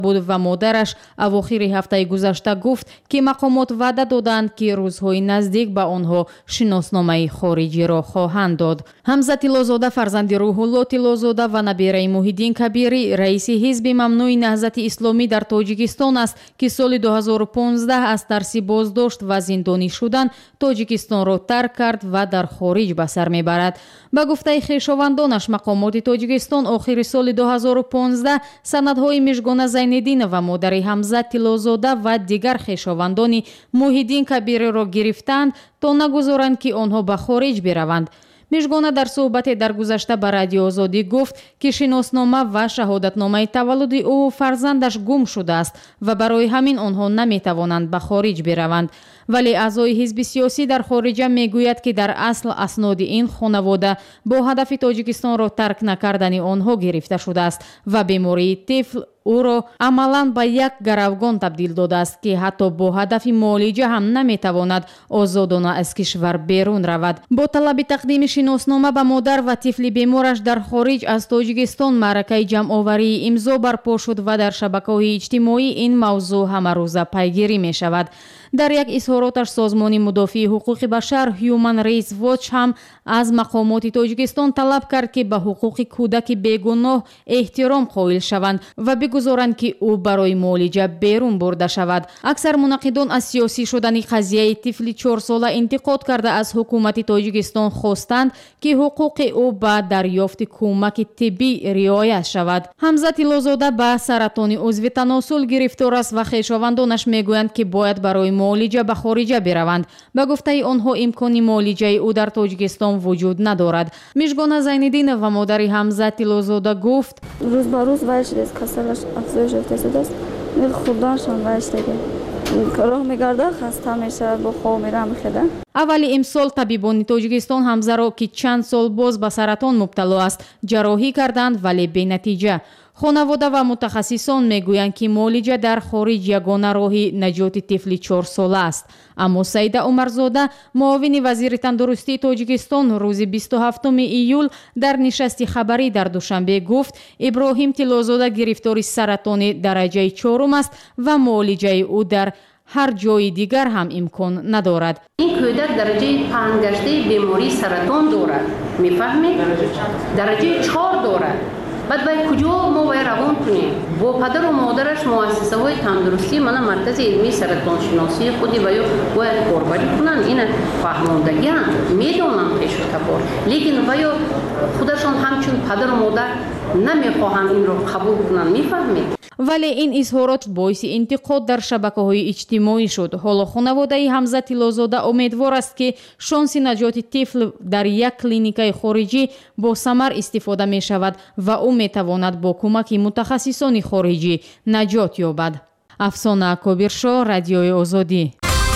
بود و مادرش اواخر هفته گذشته گفت که مقامات وعده دادند که روزهای نزدیک به آنها شناسنامه خارجی را خواهند داد. حمزه طلازاده فرزند روح‌الله طلازاده و نبیره محیدین کبیری رئیس حزب ممنوع نهضت اسلامی در تاجیکستان است که سال 2015 از ترس بازداشت و زندانی شدن تاجیکستان را ترک کرد و در خارج به سر میبرد. به گفته خویشاوندانش مقامات تاجیکستان آخر سال 2015 سندهای مژگان زینالدین و مادر حمزه طلازاده و دیگر خویشاوندان محیدین کبیری را گرفتند تا نگذارند که آنها به خارج بروند. مژگان در صحبت در گذشته به رادیو آزادی گفت که شناسنامه و شهادتنامه تولد او و فرزندش گم شده است و برای همین آنها نمیتوانند به خارج بروند. ولی اعضای حزب سیاسی در خارج میگوید که در اصل اسناد این خانواده با هدف تاجیکستان را ترک نکردن آنها گرفته شده است و بیماری طفل او را عملاً به یک گروگان تبدیل داده است که حتی با هدف معالجه هم نمیتواند آزادانه از کشور بیرون رود. با طلب تقدیم شناسنامه به مادر و طفل بیمارش در خارج از تاجیکستان معرکه جمع‌آوری امضا برپا شد و در شبکه‌های اجتماعی این موضوع همه روزه پیگیری می شود. در یک اظهاراتش سازمان مدافع حقوق بشر هیومن رایتس واچ هم از مقامات تاجیکستان طلب کرد که به حقوق کودک بیگناه احترام قائل شوند و بگذارند که او برای معالجه بیرون برده شود. اکثر مناقضان از سیاسی شدن قضیه طفل 4 ساله انتقاد کرده از حکومت تاجیکستان خواستند که حقوق او به دریافت کمک طبی رعایت شود. حمزه طلازاده به سرطان عضو تناسل گرفتار است و خویشاوندانش میگویند که باید برای معالجه به خارج بروند. به گفته آنها امکان معالجه او در تاجیکستان وجود ندارد. مژگان زینالدین و مادر حمزه طلازاده گفت روز به روز وایش است کسلش افزایش یافته است. خوددارشان وایش دیگه راه میگرده خسته میشه با خواب میره میخوره. اول امسال طبیبان تاجیکستان حمزه را که چند سال باز به سرطان مبتلا است جراحی کردند ولی بی نتیجه. خانواده و متخصصان میگویند که معالجه در خارج یگانه راه نجات طفل 4 ساله است. اما سعیده عمرزاده معاون وزیر تندرستی تاجیکستان روز 27 ایول در نشست خبری در دوشنبه گفت ابراهیم طلازاده گرفتار سرطان درجه 4 است و معالجه او در هر جای دیگر هم امکان ندارد. این کودک درجه 5 گشته بیماری سرطان دارد. میفهمید؟ درجه 4 دارد. بعد باید کجا ما باید روان کنیم؟ با پدر و مادرش مؤسسه های تندرستی من مرکز علمی سرطان شناسی خودی باید کاربری کنن. این فهماندگی هم میدونم پیش و تبار، لیکن باید خودشان همچون پدر و مادر نمیخواهند این رو قبول کنن. میفهمید؟ ولی این اظهارات باعث انتقاد در شبکه‌های اجتماعی شد. حالا خانواده حمزه طلازاده امیدوار است که شانس نجات طفل در یک کلینیک خارجی با ثمر استفاده می شود و او می تواند با کمک متخصصان خارجی نجات یابد. افسانه کبیرشاه، رادیوی آزادی.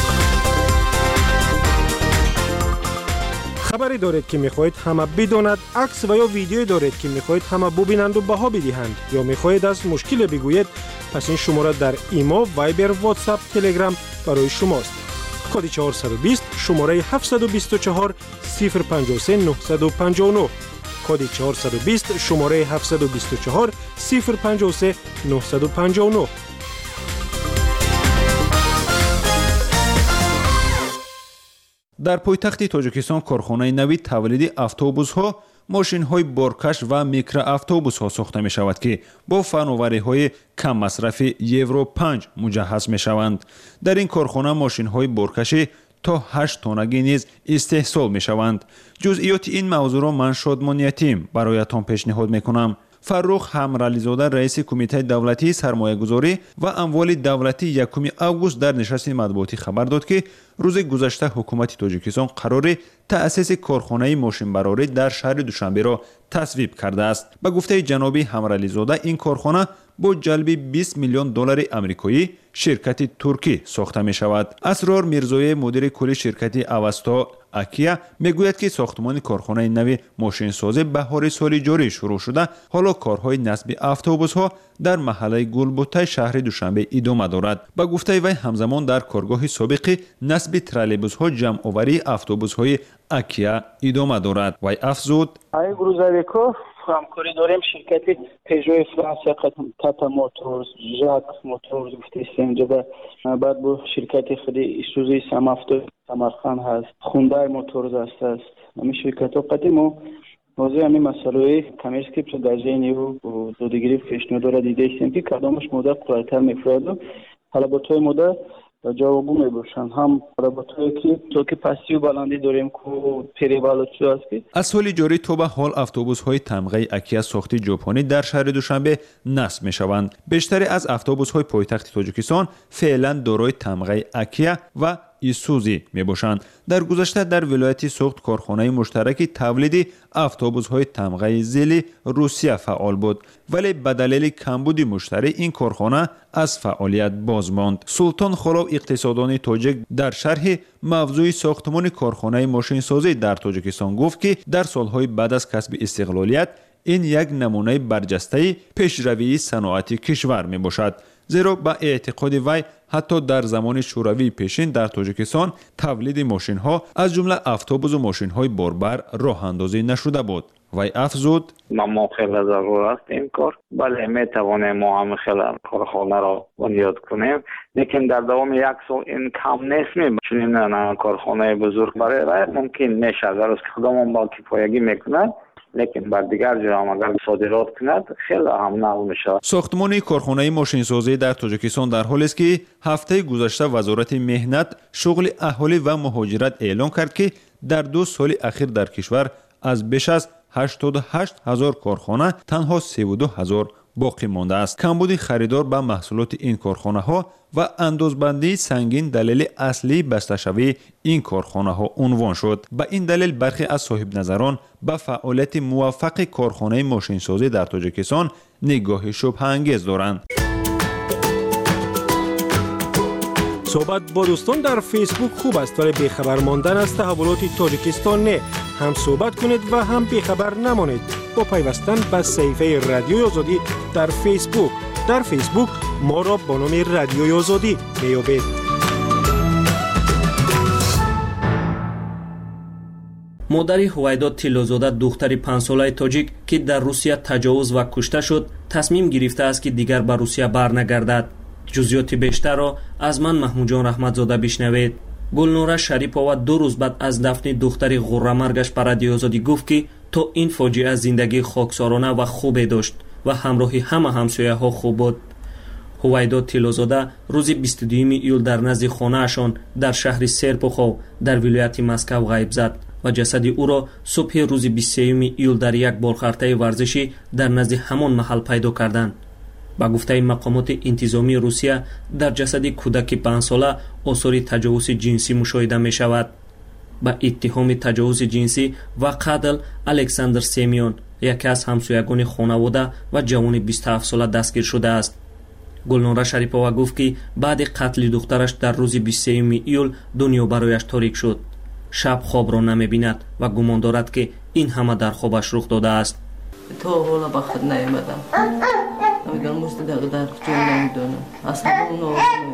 خبری دارید که میخواهید همه بداند، عکس و یا ویدیویی دارید که میخواهید همه ببینند و بها بدهند یا میخواهید از مشکل بگویید، پس این شماره در ایما، وایبر، واتساپ، تلگرام برای شماست. کد 420 شماره 724 053 959 کد 420 شماره 724 053 959. در پایتخت تاجیکستان کارخانه نوی تولید اتوبوس‌ها، ماشین‌های بارکش و میکرواتوبوس‌ها ساخته می‌شود که با فناوری‌های کم مصرف یورو 5 مجهز می‌شوند. در این کارخانه ماشین‌های بارکشی تا 8 تونگی نیز استحصال می‌شوند. جزئیات این موضوع را من شادمانیتیم برایتان پیشنهاد می‌کنم. فرخ همرلیزاده رئیس کمیته دولتی سرمایه‌گذاری و اموال دولتی 1 اوگوست در نشست مطبوعاتی خبر داد که روز گذشته حکومت تاجیکستان قرار تأسیس کارخانه ماشینبراری در شهر دوشنبه را تصویب کرده است. به گفته جناب همرلیزاده این کارخانه با جلب 20 میلیون دلار آمریکایی شرکت ترکی ساخته می شود. اسرار میرزایی مدیر کلی شرکت اوستا اکیا میگوید که ساختمان کارخانه نوی ماشینسازی بهار سال جاری شروع شده. حالا کارهای نصب اتوبوس‌ها در محله گلبوته شهر دوشنبه ادامه دارد. به گفته وی همزمان در کارگاه سابق نصب ترالیبوس‌ها جمع آوری اتوبوس‌های акия идома дорад. Вай афзуд: ай грузовиков ҳамкорӣ дорем ширкати пежои Франсия Tata Motors, Jack Motors гуфтем ҷоба баъд бо ширкати худи Isuzu Самавто Самарқан ҳаст, Hyundai Motors аст. ҳамин ширкатҳо қати мо ҳозир ҳамин масъалаи коммерческие предложения ва додагирӣ пешниҳод дорад дидем ки кадомаш модар қулайтар мефояду талаботҳои модар ҷавобгӯ мебошанд. ҳам талаботҳое ки то ки пастию баландӣ дорем ку перевалутчу аст ки аз соли ҷорӣ то ба ҳол автобусҳои тамғаи акия сохти ҷопонӣ дар шаҳри Душанбе насб мешаванд. бештаре аз автобусҳои пойтахти Тоҷикистон феълан дорои тамғаи акия ва Isuzu мебошанд. дар гузашта дар вилояти Суғд корхонаи муштараки тавлиди автобусҳои тамғаи зили Русия фаъол буд, вале ба далели камбуди муштарӣ ин корхона аз фаъолият боз монд. Султон Холов, иқтисодони тоҷик, дар шарҳи мавзӯи сохтмони корхонаи мошинсозӣ дар Тоҷикистон гуфт ки дар солҳои баъд аз касби истиқлолият ин як намунаи барҷастаи пешравии саноати кишвар мебошад. зеро ба эътиқоди вай ҳатто дар замони шӯравии пешин дар Тоҷикистон тавлиди мошинҳо аз ҷумла автобусу мошинҳои борбар роҳандозӣ нашуда буд. вай афзуд: мо хеле зарур аст ин кор, бале метавонем мо ҳам хеле корхонаро бунёд кунем, лекин дар давоми як сол ин кам нест. чунин корхонаи бузург барои вай мумкин мешавад, дар рӯз ки худомон ба кифоягӣ мекунад, лекин бар дигар ҷо ҳам агар содирот кунад хеле ҳам нав мешавад. сохтмони корхонаи мошинсозӣ дар Тоҷикистон дар ҳолест ки ҳафтаи гузашта вазорати меҳнат, шуғли аҳолӣ ва муҳоҷират эълон кард ки дар 2 соли ахир дар кишвар аз беш аз 88 000 корхона танҳо 32 000 боқӣ мондааст. камбуди харидор ба маҳсулоти ин корхонаҳо ва андозбандии сангин далели аслии басташавии ин корхонаҳо унвон шуд. ба ин далел бархе аз соҳибназарон ба фаъолияти муваффақи корхонаи мошинсозӣ дар Тоҷикистон нигоҳи шубҳаангез доранд. صحبت با دوستان در فیسبوک خوب است ولی بیخبر ماندن از تحولات تاجیکستان نه. هم صحبت کنید و هم بیخبر نمانید با پیوستن به صفحه رادیوی آزادی در فیسبوک. در فیسبوک ما را با نام رادیوی آزادی میابید. مادری هویدا تیلوزاده دختری 5 ساله تاجیک که در روسیه تجاوز و کشته شد تصمیم گرفته است که دیگر به روسیه برنگردد. جزئیات بیشتر را از من محمود جان رحمتزاده بشنوید. گلنوره شریپова 2 روز بعد از دفن دختری غره‌مرگش به رادیو آزادی گفت که تو این فاجعه زندگی خاکسارانه و خوبی داشت و همراهی همه همسایه‌ها خوب بود. هویدا تیلوزاده روز 22 ایول در نزد خانه‌شان در شهر سرپوخو در ولایت مسکو غیب زد و جسد او را صبح روز 23 ایول در یک بالخرطه ورزشی در نزد همان محل پیدا کردند. با گفته مقامات انتظامی روسیه در جسد کودک 5 ساله آثار تجاوز جنسی مشاهده می شود. با اتهام تجاوز جنسی و قتل الکساندر سیمیون یکی از همسایگان خانواده و جوان 27 ساله دستگیر شده است. گلنوره شریپова گفت که بعد قتل دخترش در روز 23 ایول دنیا برایش تاریک شد. شب خواب را نمی بیند و گمان دارد که این همه در خوابش رخ داده است. تو حالا با خود نیامدم. میگم مستدق در جون نمیدونم. اصلا اونو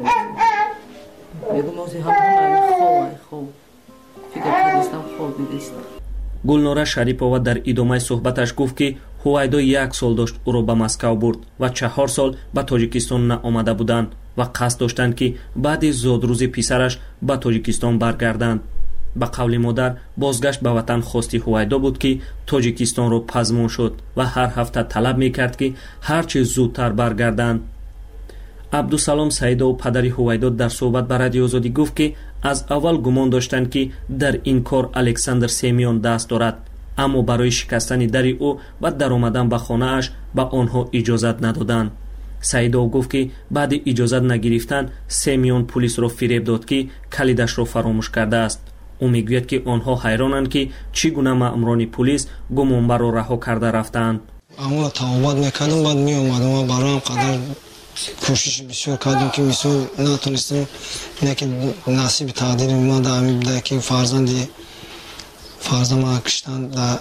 میگم موزی هم خوب. فکر کردستم خوب دیدست. گلنوره شریپова در ادامه صحبتش گفت که هویدا 1 سال داشت او را به مسکو برد و 4 سال به تاجیکستان آمده بودند و قصد داشتند که بعد زادروزی پسرش به تاجیکستان برگردند. با قول مادر بازگشت به وطن خواستی هویدا بود که تاجیکستان را پزمون شد و هر هفته طلب میکرد که هرچه زودتر برگردند. عبدالسلام سعیدا و پدری هویدا در صحبت با رادیو آزادی گفت که از اول گمان داشتند که در این کار الکساندر سیمیون دست دارد، اما برای شکستن در او و در آمدن به خانه اش به آنها اجازت ندادند. سعیدا گفت که بعد اجازت نگرفتن سیمیون پلیس را فریب داد که کلیدش را فراموش کرده است. او میگوید که آنها حیرانند که چگونه مأموران پلیس گمانبر را رها کرده رفتند. اما توبت میکردم بعد می اومدم و برایم قدر کوشش بسیار کردیم که مثل نتونستیم که نصیب تقدیر ما در همین بوده که فرزند ما کشتن در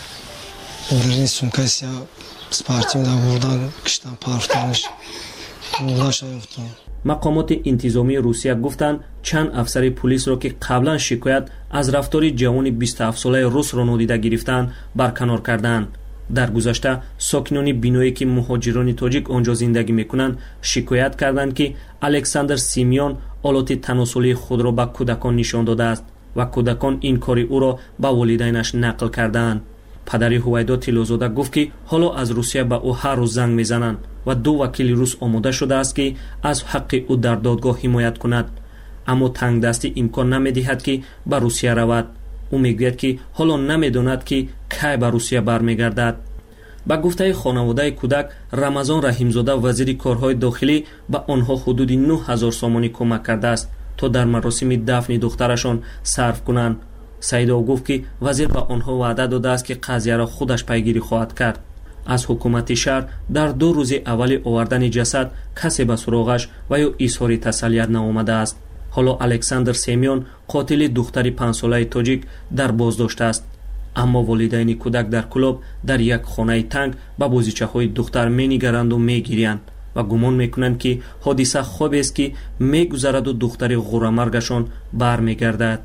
این سمکه سیاه سپارتیم در بردن کشتن پرفتانش مقامات انتظامی روسیه گفتند چند افسر پلیس را که قبلا شکایت از رفتار جوان 27 ساله روس را نادیده گرفتند برکنار کردند. در گذشته ساکنان بینایی که مهاجران تاجیک آنجا زندگی میکنند شکایت کردند که الکساندر سیمیون آلات تناسلی خود را به کودکان نشان داده است و کودکان این کار او را به والدینش نقل کردند. پدری هویدا تیلوزاده گفت که حالا از روسیه به او هر روز زنگ میزنند و 2 وکیل روس آماده شده است که از حق او در دادگاه حمایت کند، اما تنگ دستی امکان نمیدهد که به روسیه رود. او میگوید که حالا نمیداند که کی به روسیه برمیگردد. با گفته خانواده کودک، رمضان رحیمزاده وزیر کارهای داخلی به آنها حدود 9000 سامانی کمک کرده است تا در مراسم دفن دخترشان صرف کنند. سعیدا گفت که وزیر به آنها وعده داده است که قضیه را خودش پیگیری خواهد کرد. از حکومت شهر در 2 روز اول آوردن جسد کسی به سراغش و یا اظهار تسلیت نآمده است. حالا الکساندر سیمیون قاتل دختر 5 ساله تاجیک در بازداشت است، اما والدین کودک در کلاب در یک خانه تنگ به بازیچه‌های دختر می‌نگرند و می‌گیرند و گمان می‌کنند که حادثه خواب است که می‌گذرد و دختر غورمرگشان برمیگردد.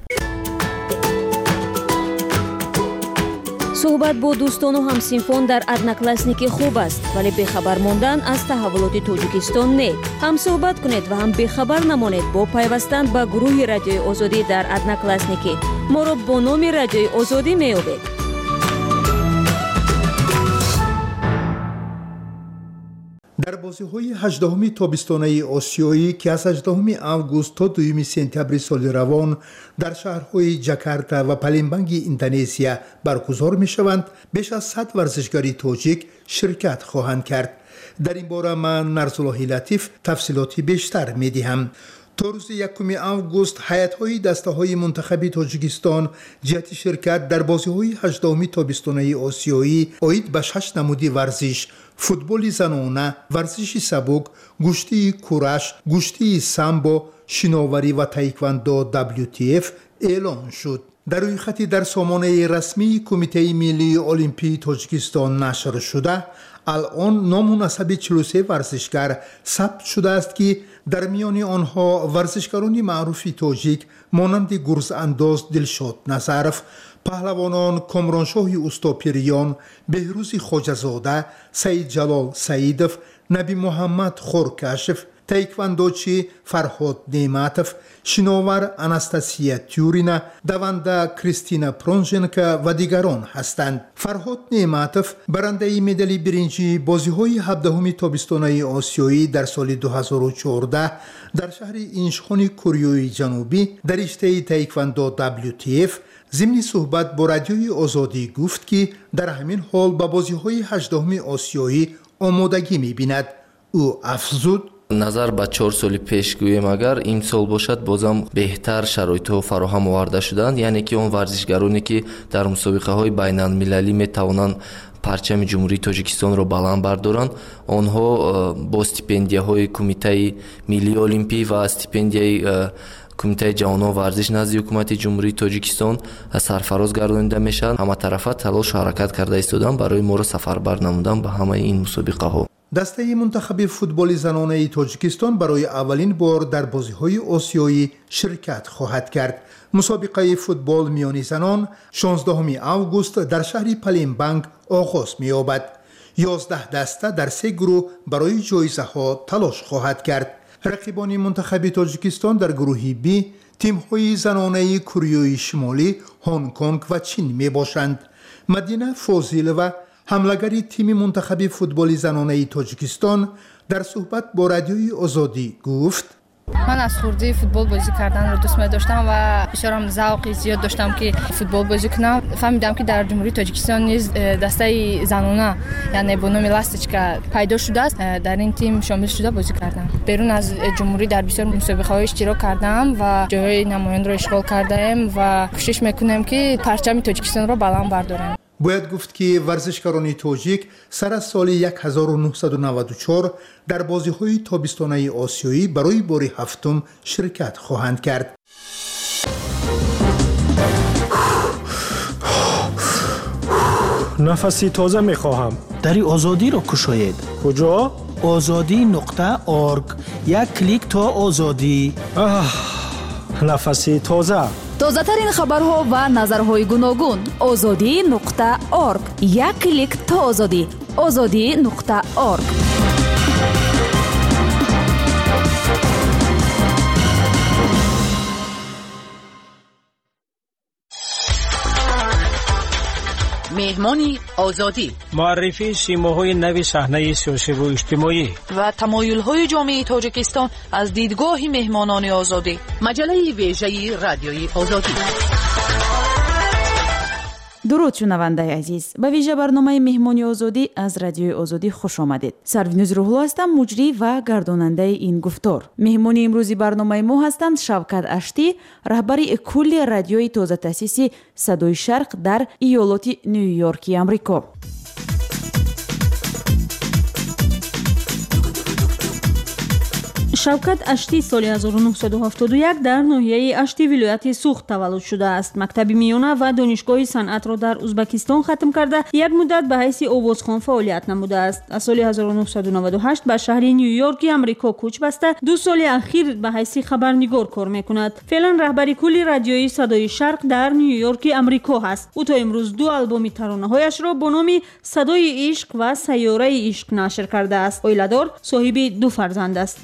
صحبت با دوستان و همسنفان در одноклассники خوب است، ولی بخبر ماندن از تحولات تاجیکستان نه. هم صحبت کنید و هم بخبر نمانید با پیوستن به گروه رادیوی آزادی در одноклассники. ما را با نام رادیوی آزادی میابید. در بازی‌های 18 تابستانه آسیایی که از 18 آگوست تا 2 سپتامبر سال روان در شهرهای جاکارتا و پالمبانگ اندونزیا برگزار می‌شوند، بیش از 100 ورزشکار تاجیک شرکت خواهند کرد. در این باره من نرسالله لطیف تفصیلاتی بیشتر می‌دهم. تا روز 1 آگوست هیئت‌های دسته‌های منتخب تاجیکستان جهت شرکت در بازی‌های 18 تابستانه آسیایی عاید به 6 نمود ورزش: فوتبال زنانه، ورزش سبک، گشتی کورش، گشتی سامبو، شناوری و تایکواندو WTF اعلان شد. در روی خطی در سامانه رسمی کمیته ملی المپی تاجیکستان نشر شده، الان نام و نسب 43 ورزشکار ثبت شده است که در میان آنها ورزشکاران معروف تاجیک مانند گرز انداز دلشاد نظرف، پهلوانان کامرانشاه استاپیریان، بهروز خواجه‌زاده، سید جلال سیدف، نبی محمد خورکشف، تایکواندوچی فرهاد نعمتف، شناور اناستاسیا تیورینا، دونده کریستینا پرونژنکا و دیگران هستند. فرهاد نعمتف برنده مدال برنجی بازی‌های 17 تابستانه آسیایی در سال 2014 در شهر اینچخان کره جنوبی در رشته تایکواندو WTF ضمن صحبت با رادیوی آزادی گفت که در همین حال به بازی‌های 18 آسیایی آمادگی می‌بیند. او افزود: назар ба 4 соли пеш гӯем, агар ин сол бошад бозам беҳтар шароитҳо фароҳам оварда шуданд, яъне ки он варзишгароне ки дар мусобиқаҳои байналмилалӣ метавонанд парчами ҷумҳурии тоҷикистонро баланд бардоранд, онҳо бо стипендияҳои кумитаи миллии олимпӣ ва стипендияи кумитаи ҷавонон варзиш назди ҳукумати ҷумҳурии тоҷикистон сарфароз гардонида мешаванд. ҳаматарафа талош ҳаракат карда истоданд барои моро сафарбар намудан ба ҳамаи ин мусобиқаҳо. دسته منتخب فوتبال زنانه تاجیکستان برای اولین بار در بازی‌های آسیایی شرکت خواهد کرد. مسابقه فوتبال میان زنان 16 آگوست در شهر پالمبانگ آغاز می‌یابد. 11 دسته در 3 گروه برای جایزه‌ها تلاش خواهد کرد. رقیبان منتخب تاجیکستان در گروه B تیم‌های زنانه کره شمالی، هنگ کنگ و چین میباشند. مدینه فاضل و حملگری تیم منتخب فوتبال زنانه تاجیکستان در صحبت با رادیوی آزادی گفت: من از خردی فوتبال بازی کردن رو دوست داشتم و بسیار ذوقی زیاد داشتم که فوتبال بازی کنم. فهمیدم که در جمهوری تاجیکستان نیز دسته زنانه یعنی با نام لاستیچکا پیدا شده است. در این تیم شامل شده بازی کردم. بیرون از جمهوری در بسیار مسابقه‌های اشتراک کردم و جای نمایند را اشغال کردم و کوشش میکنم که پرچم تاجیکستان را بلند بردارم. باید گفت که ورزشکاران تاجیک سر از سال 1994 در بازی‌های تابستانه آسیایی برای بار هفتم شرکت خواهند کرد. نفسی تازه می‌خواهم. دری آزادی را کشاید. کجا؟ ozodi.org. یک کلیک تا آزادی. нафаси тоза. тозатарин хабарҳо ва назарҳои гуногун. ozodi.org. як клик то озодӣ. ozodi.org. مهمانی آزادی، معرفی سیماهای نوی صحنه سیاسی و اجتماعی و تمایل‌های جامعه تاجیکستان از دیدگاه مهمانان آزادی. مجله ویژه رادیوی آزادی. дуруд шунавандаи азиз, ба вижа барномаи меҳмони озодӣ аз радиои озодӣ хуш омадед. Сарвинуз Рӯҳулло ҳастам, муҷрӣ ва гардонандаи ин гуфтор. меҳмони имрӯзи барномаи мо ҳастанд Шавкат Аштӣ, раҳбари кулли радиои тозатаъсиси Садои Шарқ дар иёлоти Нью-Йорки, Амрико. шавкат Аштӣ соли 1971 дар ноҳияи Аштӣ вилояти Суғд таваллуд шудааст. Мактаби миёна ва донишгоҳи санъатро дар Узбекистон хатм карда, як муддат ба ҳайси овозхон фаъолият намудааст. Аз соли 1998 ба шаҳри Нью-Йорки, Амрико кӯч баста, 2 соли ахир ба ҳайси хабарнигор кор мекунад. Феълан раҳбари кулли радиои Садои Шарқ дар Нью-Йорки, Амрико ҳаст. ӯ то имрӯз 2 албоми таронаҳояшро бо номи Садои ишқ ва Сайёраи ишқ нашр кардааст. Оиладор, соҳиби 2 фарзанд аст.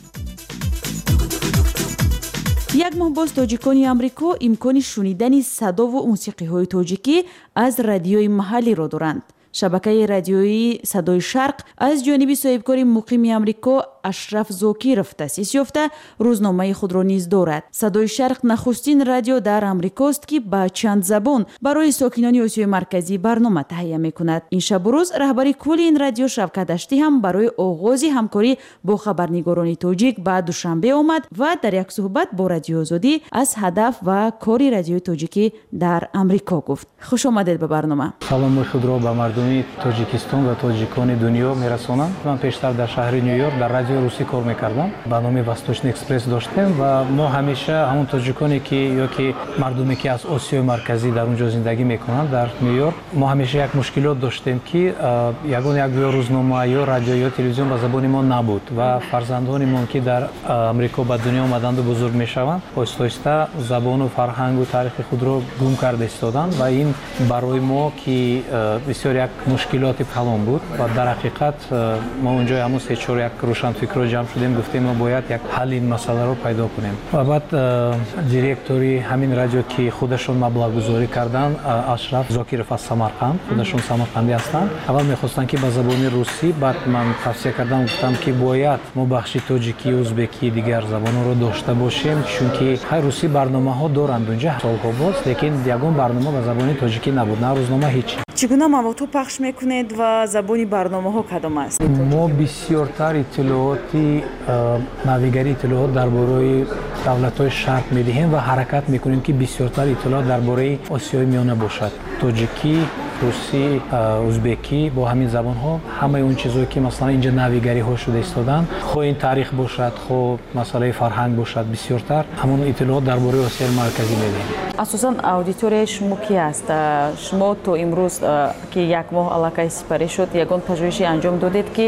як моҳ боз тоҷикони Амрико имкони шунидани садову мусиқиҳои тоҷикӣ аз радиои маҳаллиро доранд. шабакаи радиоии Садои Шарқ аз ҷониби соҳибкори муқими Амрико Ашраф Зокиров таъсис ёфта рӯзномаи худро низ дорад. Садои Шарқ нахустин радио дар Амрикост, ки ба чанд забон барои сокинони Осиёи Марказӣ барнома таҳия мекунад. Ин шабу рӯз раҳбари кулли ин радио Шавкат Аштӣ ҳам барои оғози ҳамкорӣ бо хабарнигорони тоҷик ба Душанбе омад ва дар як суҳбат бо Радиои Озодӣ аз ҳадаф ва кори радиои тоҷикӣ дар Амрико гуфт. Хуш омадед ба барнома. саломои худро ба мардуми Тоҷикистон ва тоҷикони дунё мерасонам. Ман пештар дар шаҳри Нью-Йорк дар радиои русӣ кор мекардам. Ба номи Восточный экспресс доштем ва мо ҳамеша ҳамон тоҷиконе ки ёки мардуме ки аз Осиёи Марказӣ дар он ҷо зиндагӣ мекунанд дар Нью-Йорк, мо ҳамеша як мушкилот доштем ки ягон як ё рӯзномаа ё радио ё телевизион ба забони мо набуд ва фарзандонimон ки дар Амрико ба дунё омаданду бузург мешаванд, оҳиста-оҳиста забону фарҳангу таърихи худро гум карда истоданд ва ин барои мо ки бисёр як мушкилоти калон буд ва дар ҳақиқат мо онҷо ҳамун се чор як рӯшанфикро ҷамъ шудем, гуфтем мо бояд як ҳалли ин масъаларо пайдо кунем. Ва баъд директори ҳамин радио ки худашон маблағгузорӣ карданд, Ашраф Зокиров аз Самарқанд, худашон самарқандӣ ҳастанд, аввал мехостанд ки ба забони русӣ, баъд ман тавсия кардам, гуфтам ки бояд мо бахши тоҷикӣ, ӯзбекӣ, дигар забонҳоро дошта бошем, чунки ҳай русӣ барномаҳо доранд онҷа солҳо боз, лекин ягон барнома ба забони тоҷикӣ набуд, на рӯзнома ҳичи. чӣ гуна маводҳо пахш мекунед ва забони барномаҳо кадом аст? мо бисёртар иттилооти навигари иттилоот дар бораи давлатҳои шарқ медиҳем ва ҳаракат мекунем ки бисёртар иттилоот дар бораи Осиёи миёна бошад. Тоҷикӣ, русӣ, ӯзбекӣ, бо ҳамин забонҳо ҳамаи он чизое ки масалан инҷа навигариҳо шуда истоданд, хоҳ ин таърих бошад, хоҳ масъалаи фарҳанг бошад, бисёртар ҳамон иттилоот дар бораи Осиёи Марказӣ медиҳем. асосан аудиторияи шумо ки аст? шумо то имрӯз ки як моҳ аллакай сипарӣ шуд, ягон пажӯҳиши анҷом додед ки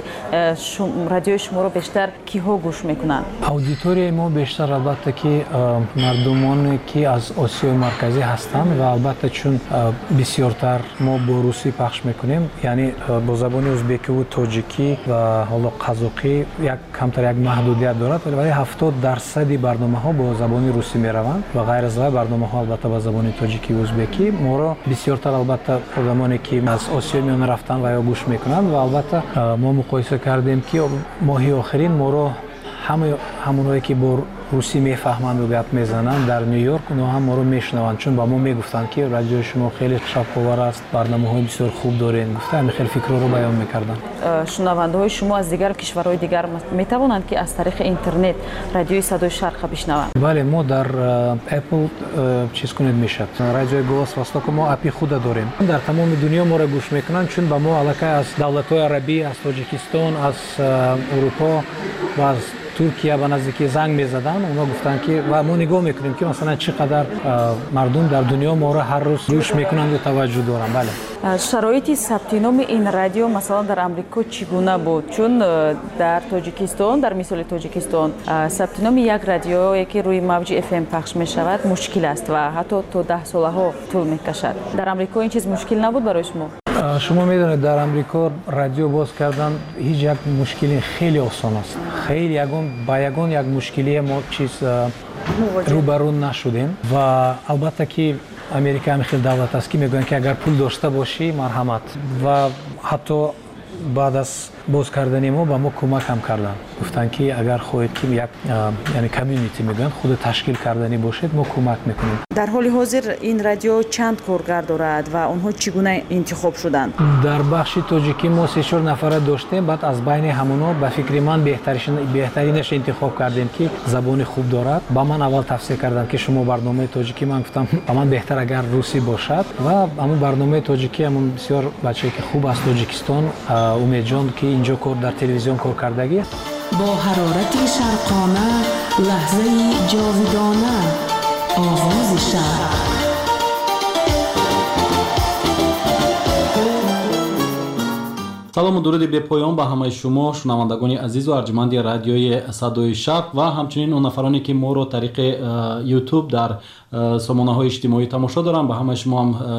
радиои шуморо бештар киҳо гӯш мекунанд? Аудиторияи мо бештар албатта ки мардумоне ки аз Осиёи Марказӣ ҳастанд ва албатта чун бисёртар мо бо русӣ пахш мекунем, яъне бо забони ӯзбекиву тоҷикӣ ва ҳоло қазоқӣ як камтар як маҳдудият дорад, вале 70% барномаҳо бо забони русӣ мераванд ва ғайр аз ва барномаҳо албатта ба забони тоҷикӣ ва ӯзбекӣ. Моро бисёртар албатта одамоне ки аз Осиёи миёна рафтан ва ё гӯш мекунанд ва албатта мо муқоиса кардем ки моҳи охирин моро ҳамонҳое ки бо русӣ мефаҳманду гап мезананд дар Нью-Йорк, онҳо ҳам моро мешунаванд, чун ба мо мегуфтанд ки радиои шумо хеле шавқовар аст, барномаҳои бисёр хуб доред, гуфта ҳамин хел фикрҳоро баён мекарданд. шунавандаҳои шумо аз дигар кишварҳои дигар метавонанд ки аз тариқи интернет радиои Садои Шарқро бишнаванд? Бале, мо дар Apple чиз кунед мешад. Радиои Голос Востока мо апи худа дорем. Дар тамоми дунё моро гӯш мекунанд, чун ба мо аллакай аз давлатҳои арабӣ, аз Тоҷикистон, аз Урупо ва аз ترکیه به نزدیکی زنگ میزدن، اونا گفتن که و ما نگاه میکنیم که مثلا چقدر مردم در دنیا ما رو هر روز گوش میکنند و توجه دارن. بله. شرایط ثبت نام این رادیو مثلا در آمریکا چگونه بود؟ چون در تاجیکستان، در مثال تاجیکستان ثبت نام یک رادیویی که روی موج اف ام پخش می شود مشکل است و حتی تا 10 ساله ها طول میکشد. در آمریکا این چیز مشکل نبود برای شما؟ شما میدونید در آمریکا رادیو باز کردن هیچ یک مشکلی خیلی آسان است. خیلی یک مشکلی ما چیز روبرو نشدیم و البته که امریکا هم خیلی دولت است که میگن که اگر پول داشته باشی مرحمت و حتی بعد از باز کردن ما به ما کمک هم کردن. گفتن که اگر خواهید که یک یعنی کمیونیتی میگن خود تشکیل کردنی باشید ما کمک میکنیم. در حال حاضر این رادیو چند کارگر دارد و اونها چگونه انتخاب شدند؟ در بخش تاجیکی ما 3-4 نفر داشتیم، بعد از بین همونا به فکر من بهترینش انتخاب کردیم که زبان خوب دارد. با من اول تفسیر کردم که شما برنامه تاجیکی، من گفتم با من بهتر اگر روسی باشد و همون برنامه تاجیکی همون بسیار بچه‌ای که خوب از تاجیکستان امید جان که اینجا کار در تلویزیون کار کردگی با حرارت شرقانه لحظه جاودانه آواز شرق. سلام و درود به پایان به همه شما شنوندگان عزیز و ارجمند رادیوی صدای شرق و همچنین اون نفرانی که ما رو طریق یوتیوب در سامانه‌های اجتماعی تماشا دارن. به همه شما هم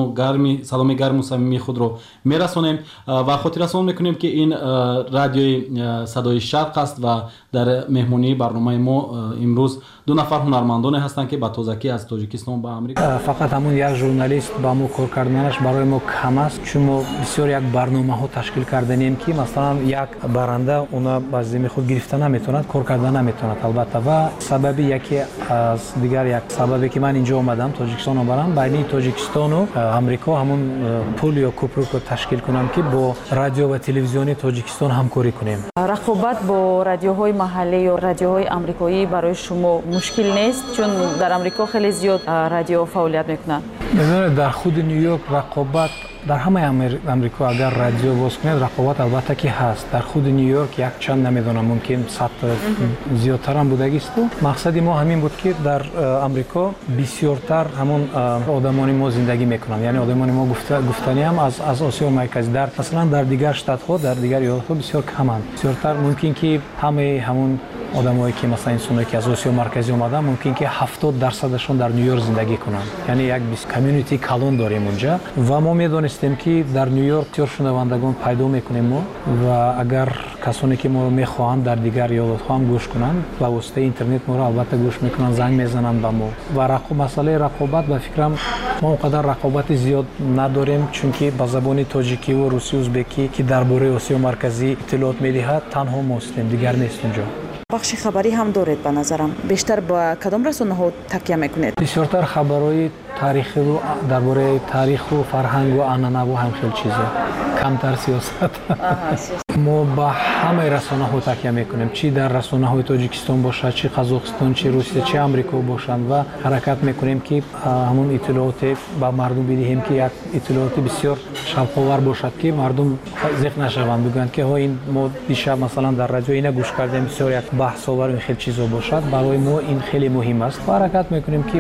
سلام گرم و صمیمی خود رو میرسونیم و خاطر رسان میکنیم که این رادیوی صدای شرق است و در مهمانی برنامه ما امروز 2 نفر هنرمندان هستند که با تازگی از تاجیکستان به آمریکا. فقط همون یک ژورنالیست با ما کار کردنش برای ما کم است، چون ما بسیار یک برنامه‌ها تشکیل کردنیم که مثلا یک برنده اونا بازی خود گرفتن نمیتوند، کار کردن نمیتوند. البته و سبب یکی از دیگر یک سببی که من اینجا اومدم تاجیکستان اومدم بین تاجیکستان و آمریکا همون پول یا کوپروک رو تشکیل کنم که با رادیو و تلویزیونی تاجیکستان همکاری کنیم. رقابت با رادیوهای محلی یا رادیوهای آمریکایی برای شما مشکل نیست؟ چون در آمریکا خیلی زیاد رادیو فعالیت میکنن. میدونید در خود نیویورک رقابت در همه آمریکا اگر رادیو باز کنید رقابت البته که هست. در خود نیویورک یک چند نمیدونم ممکن 100 زیادتر هم بودگی است. مقصد ما همین بود که در آمریکا بسیارتر همون آدمانی ما زندگی میکنن، یعنی آدمانی ما گفتنی هم از آسیا مرکزی. در مثلا در دیگر شتات ها در دیگر ایالت ها بسیار کمند. بسیارتر ممکن که همون آدمایی که مثلا انسانایی که از آسیا مرکزی اومدن ممکن که 70% در نیویورک زندگی کنن، یعنی یک کمیونیتی کلان داریم اونجا و ما میدونستیم که در نیویورک بسیار شنوندگان پیدا میکنیم ما و اگر کسانی که ما رو میخواهند در دیگر ایالت ها هم گوش کنند با واسطه اینترنت ما رو البته گوش میکنن، زنگ میزنن به ما و مسئله رقابت به فکرم ما اونقدر رقابت زیاد نداریم، چون که با زبان تاجیکی و روسی و ازبکی که درباره آسیا مرکزی اطلاعات میدهد تنها ما هستیم، دیگر نیست اونجا. بخش خبری هم دارید به نظرم. بیشتر با کدام رسانه‌ها تکیه میکنید؟ بسیارتر خبرهای تاریخی رو درباره تاریخ و فرهنگ و عنعنه و هم خیلی چیزا، کمتر سیاست. ما با همه رسانه‌ها تکیه میکنیم، چی در رسانه‌های تاجیکستان باشه، چی قزاقستان، چی روسیه، چی آمریکا باشند و حرکت میکنیم که همون اطلاعات با مردم بدهیم که یک اطلاعات بسیار شفاور باشد که مردم ذهن نشوند بگن که ها این ما دیشب مثلا در رادیو اینا گوش کردیم، بسیار یک بحث آور این خیلی چیزا باشد. برای ما این خیلی مهم است و حرکت میکنیم که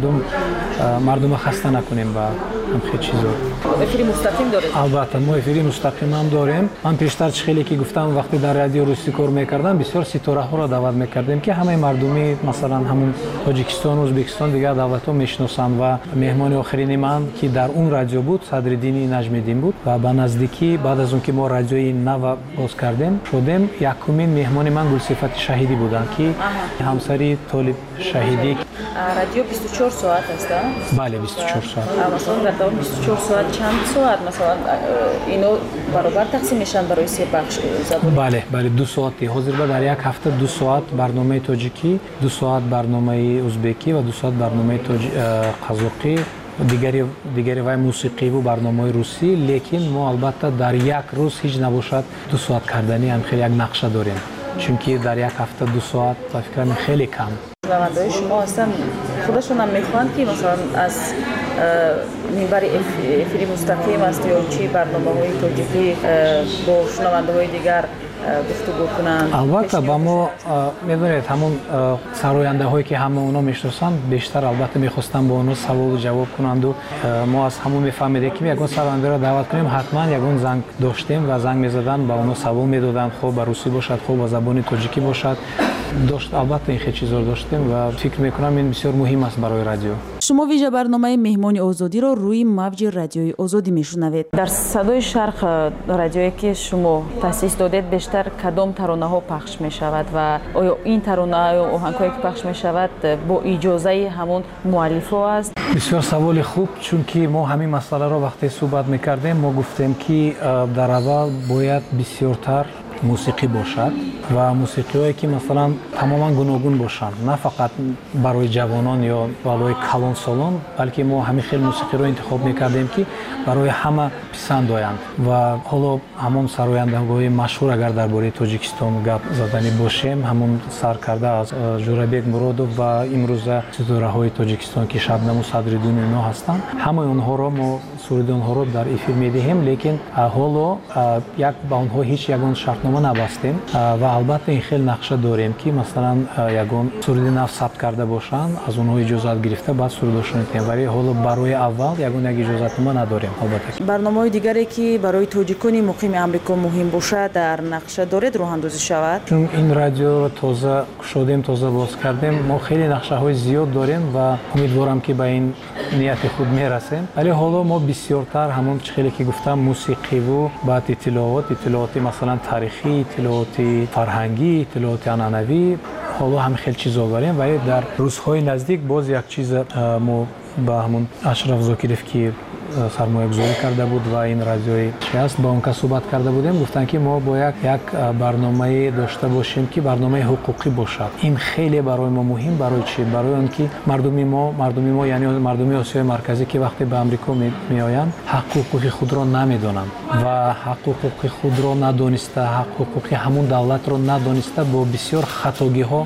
مردم خسته نکنیم با هم خیلی چیزا. افری مستقیم دارید؟ البته ما افری مستقیم هم داریم. من پیشتر خیلی که گفتم وقتی در رادیو روسی کار میکردم بسیار ستاره ها را دعوت میکردیم که همه مردمی مثلا همون تاجیکستان و ازبکستان دیگر دعوت ها میشناسند و مهمان آخرین من که در اون رادیو بود صدرالدین نجمیدین بود و به نزدیکی بعد از اون که ما رادیوی نو باز کردیم شدیم یکمین مهمان من گلصفت شهیدی بودن که همسری طالب شهیدی. رادیو 24 ساعت است؟ بله 24 ساعت. مثلا در دوام 24 ساعت چند ساعت مثلا اینو برابر تقسیم میشن برای سه بخش زبان؟ بله 2 ساعتی. حاضر به در یک هفته 2 ساعت برنامه تاجیکی، 2 ساعت برنامه ازبکی و 2 ساعت برنامه قزاقی، دیگری و موسیقی و برنامه روسی. لیکن ما البته در یک روز هیچ نباشد 2 ساعت کردنی هم خیلی یک نقشه داریم، چون که در یک هفته 2 ساعت به فکر خیلی کم. شنونده‌های شما هستن خودشون هم میخوان که مثلا از منبر افری مستقیم است یا چی برنامه‌های تاجیکی با شنونده‌های دیگر گفتگو کنند؟ البته با ما میدونید همون سراینده هایی که همه اونا میشناسند بیشتر البته میخواستن با اونا سوال و جواب کنند و ما از همون میفهمیدیم که یگون سراینده را دعوت کنیم حتما یگون زنگ داشتیم و زنگ میزدن با اونا سوال میدادن خوب با روسی باشد خوب با زبان تاجیکی باشد داشت البته این خیلی چیزا رو داشتیم و فکر میکنم این بسیار مهم است برای رادیو. شما ویژه برنامه مهمانی آزادی را روی موج رادیوی آزادی میشنوید. در صدای شرق رادیویی که شما تأسیس دادید بیشتر کدام ترانه ها پخش می شود و آیا این ترانه یا آهنگ هایی که پخش می شود با اجازه همون مؤلف ها است؟ بسیار سوال خوب چون که ما همین مسئله را وقتی صحبت میکردیم ما گفتیم که در اول باید بسیارتر موسیقی باشد و موسیقی هایی که مثلا تماما گوناگون باشند نه فقط برای جوانان یا برای کلان سالان بلکه ما همین خیلی موسیقی رو انتخاب میکردیم که برای همه پسند آیند و حالا همون سرایندگی مشهور اگر درباره تاجیکستان گپ زدنی باشیم همون سرکرده از جورابک مرودов و امروزه ستاره های تاجیکستان که شبنم و صدرالدین اینا هستند همه اونها رو ما سرود اونها رو در افیر میدهیم لیکن حالا یک با اونها هیچ یگان شرطنامه نبستیم و البته این خیلی نقشه داریم که مثلا یگان سرود نو ثبت کرده باشند از اونها اجازه گرفته بعد سرودشون میتیم ولی حالا برای اول یگان یک اجازهنامه نداریم. البته برنامه‌های دیگری که برای تاجیکان مقیم آمریکا مهم باشد در نقشه دارید راه اندازی شود؟ چون این رادیو رو تازه شدیم تازه باز کردیم ما خیلی نقشه های زیاد داریم و امیدوارم که به این نیت خود میرسیم ولی حالا ما بسیارتر همون خیلی که گفتم موسیقی و بعد اطلاعات مثلا تاریخی اطلاعات فرهنگی اطلاعات عنعنوی حالا هم خیلی چیزا داریم ولی در روزهای نزدیک باز یک چیز ما با همون اشرف زاکیروف که سرمایه گذاری کرده بود و این رادیوی چی است با اونها صحبت کرده بودیم گفتن که ما باید یک برنامه داشته باشیم که برنامه حقوقی باشد این خیلی برای ما مهم برای چی برای اینکه مردم ما یعنی مردم آسیای مرکزی که وقتی به آمریکا میآیند حقوق خود را نمیدونند و حقوق خود را ندانسته حقوق همون دولت را ندانسته با بسیار خطاگی ها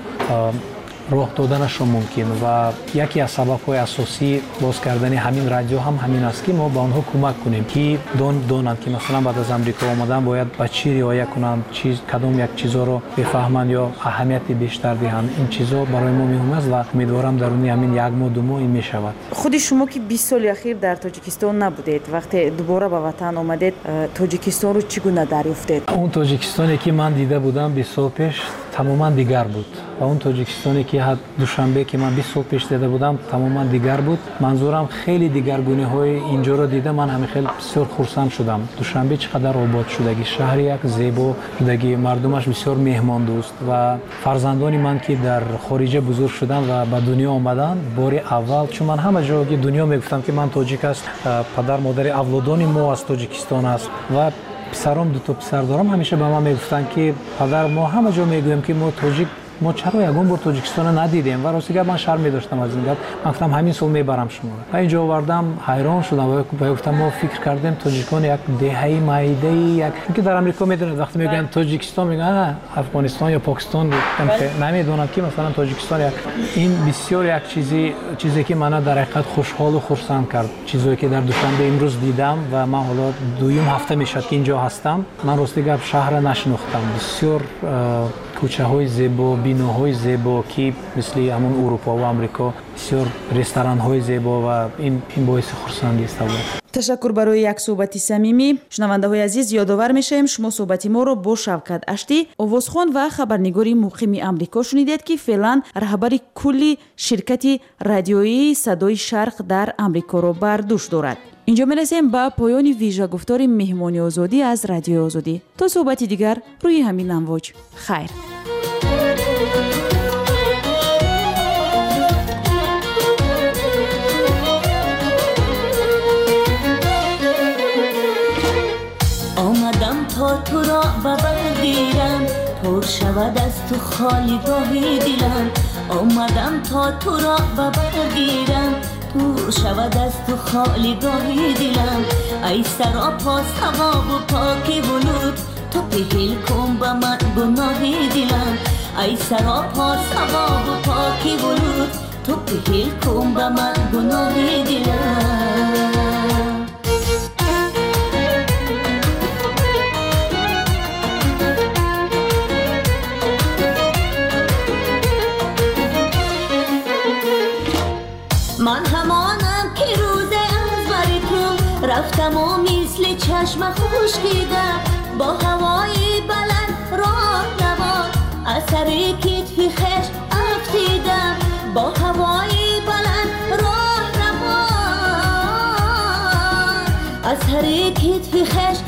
راه دادنشون ممکن و یکی از سبب‌های اساسی باز کردن همین رادیو هم همین است که ما با آنها کمک کنیم که دونند که مثلا بعد از آمریکا آمدن باید با چی رعایت کنند کدام یک چیزا رو بفهمند یا اهمیت بیشتر دهند این چیزا برای ما مهم است و امیدوارم درون همین یک ماه دو ماه این میشود. خود شما که 20 سال اخیر در تاجیکستان نبودید وقتی دوباره به وطن آمدید تاجیکستان رو چگونه دریافتید؟ اون تاجیکستانی که من دیده بودم 20 سال پیش تماما دیگر بود و اون تاجیکستانی که دوشنبه که من 20 سال پیش دیده بودم تماما دیگر بود منظورم خیلی دیگرگونی های اینجا رو دیدم من همین خیلی بسیار خرسند شدم دوشنبه چقدر آباد شدگی شهر یک زیبا شدگی مردمش بسیار مهمان دوست و فرزندان من که در خارج بزرگ شدن و به دنیا آمدن بار اول چون من همه جای دنیا میگفتم که من تاجیک است پدر مادر اولادان ما از تاجیکستان است و پسرام دو تا پسر دارم همیشه به من میگفتن که پدر ما همه جا میگویم که ما تاجیک ما چرا یگان بار تاجیکستان ندیدیم و راستی من شرم می‌داشتم از این گپ من گفتم همین سال میبرم شما و اینجا آوردم حیران شدم و گفتم ما فکر کردیم تاجیکان یک دهه مایده یک که در آمریکا میدونید وقتی میگن تاجیکستان میگن افغانستان یا پاکستان نمیدونن که مثلا تاجیکستان این بسیار یک چیزی که من در حقیقت خوشحال و خرسند کرد چیزی که در دوشنبه امروز دیدم و من حالا دویم هفته میشد که اینجا هستم من راستی گپ شهر نشناختم بسیار کوچه های زیبا بیناهای زیبا که مثل همون اروپا و آمریکا بسیار رستوران های زیبا و این باعث خرسندی است. تشکر برای یک صحبت صمیمی. شنونده های عزیز یادآور میشیم شما صحبت ما رو با شوکت اشتی آوازخوان و خبرنگاری مقیم آمریکا شنیدید که فعلا رهبر کلی شرکت رادیویی صدای شرق در آمریکا رو بر دوش دارد. اینجا میرسیم به پایان ویژه گفتار مهمانی آزادی از رادیو آزادی. تا صحبتی دیگر روی همین امواج. خیر. آمدم تا تو را ببرگیرم پر شود از تو خالی گاهی دلم آمدم تا تو را ببرگیرم پر شود از تو خالی گاهی دلم ای سراپا ثواب و پاکی بلود تو پهل کن به من گناهی دلم ای سراپا ثواب و پاکی بلود تو پهل کن به من گناهی دلم رفتم و مثل چشم خشکیدم با هوای بلند راه روان از سر کتفی خش افتیدم با هوای بلند راه روان از سر کتفی خش